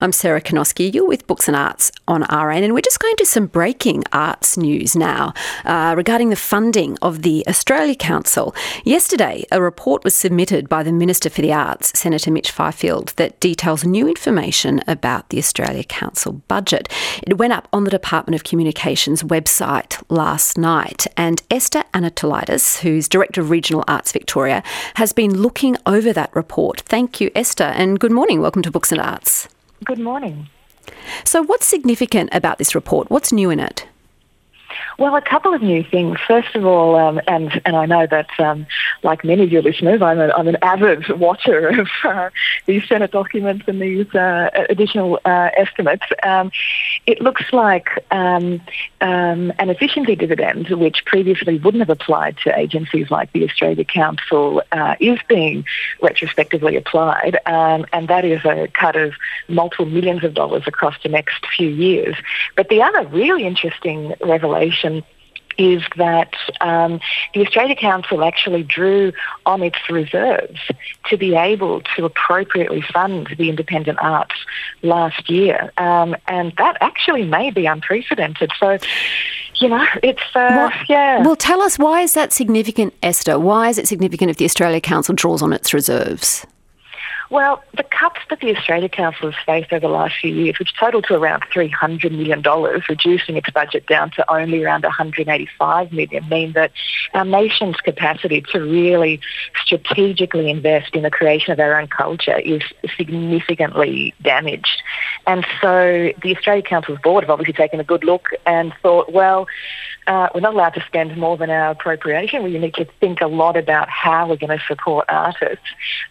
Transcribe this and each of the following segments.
I'm Sarah Konoski. You're with Books and Arts on RN, and we're just going to some breaking arts news now regarding the funding of the Australia Council. Yesterday, a report was submitted by the Minister for the Arts, Senator Mitch Fifield, that details new information about the Australia Council budget. It went up on the Department of Communications website last night, and Esther Anatoliadis, who's Director of Regional Arts Victoria, has been looking over that report. Thank you, Esther, and good morning. Welcome to Books and Arts. Good morning. So what's significant about this report? What's new in it? Well, a couple of new things. First of all, and I know that, like many of your listeners, I'm an avid watcher of these Senate documents and these additional estimates. It looks like an efficiency dividend, which previously wouldn't have applied to agencies like the Australia Council, is being retrospectively applied, and that is a cut of multiple millions of dollars across the next few years. But the other really interesting revelation is that the Australia Council actually drew on its reserves to be able to appropriately fund the independent arts last year. And that actually may be unprecedented. So, it's, yeah. Well, tell us, why is that significant, Esther? Why is it significant if the Australia Council draws on its reserves? Well, the cuts that the Australia Council has faced over the last few years, which total to around $300 million, reducing its budget down to only around $185 million, mean that our nation's capacity to really strategically invest in the creation of our own culture is significantly damaged. And so the Australia Council's board have obviously taken a good look and thought, well, we're not allowed to spend more than our appropriation. We need to think a lot about how we're going to support artists.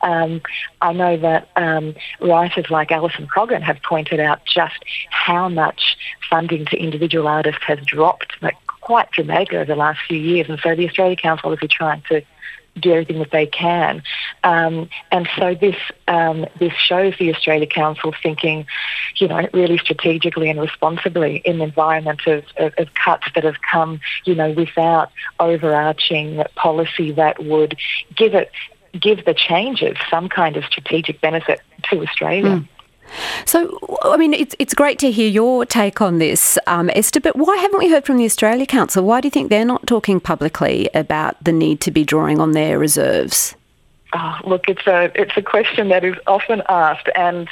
I know that writers like Alison Croggon have pointed out just how much funding to individual artists has dropped quite dramatically over the last few years. And so the Australia Council obviously trying to do everything that they can. And so this shows the Australia Council thinking, really strategically and responsibly in the environment of cuts that have come, without overarching policy that would give the changes some kind of strategic benefit to Australia. Mm. So, I mean, it's great to hear your take on this, Esther, but why haven't we heard from the Australia Council? Why do you think they're not talking publicly about the need to be drawing on their reserves? Oh, look, it's a question that is often asked, and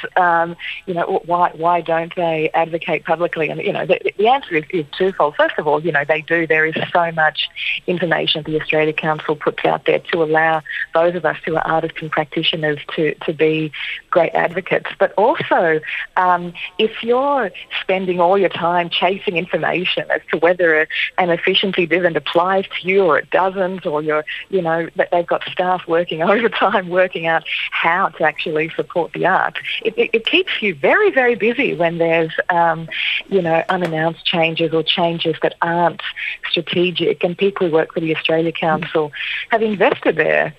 why don't they advocate publicly? And the answer is twofold. First of all, they do. There is so much information the Australia Council puts out there to allow those of us who are artists and practitioners to be great advocates. But also, if you're spending all your time chasing information as to whether an efficiency dividend applies to you or it doesn't, or that they've got staff working overtime working out how to actually support the arts. It keeps you very, very busy when there's, unannounced changes or changes that aren't strategic. And people who work for the Australia Council have invested their,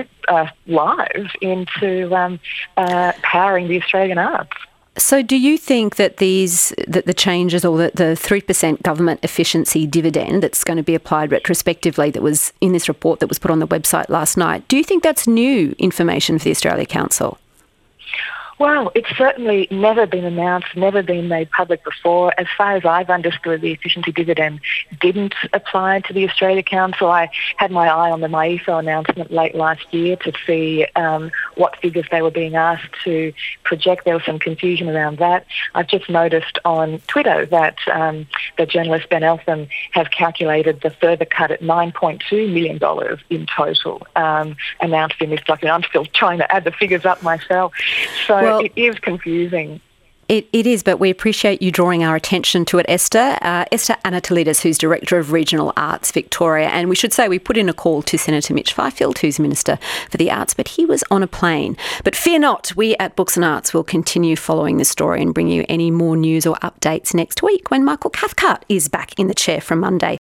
lives into powering the Australian arts. So do you think that the changes, or the 3% government efficiency dividend that's going to be applied retrospectively, that was in this report that was put on the website last night, do you think that's new information for the Australia Council? Well, it's certainly never been announced, never been made public before. As far as I've understood, the efficiency dividend didn't apply to the Australia Council. I had my eye on the MyEFO announcement late last year to see what figures they were being asked to project. There was some confusion around that. I've just noticed on Twitter that the journalist Ben Eltham has calculated the further cut at $9.2 million in total announced in this document. I'm still trying to add the figures up myself. So it is confusing. It is, but we appreciate you drawing our attention to it, Esther. Esther Anatoliadis, who's Director of Regional Arts Victoria. And we should say we put in a call to Senator Mitch Fifield, who's Minister for the Arts, but he was on a plane. But fear not, we at Books and Arts will continue following the story and bring you any more news or updates next week when Michael Cathcart is back in the chair from Monday.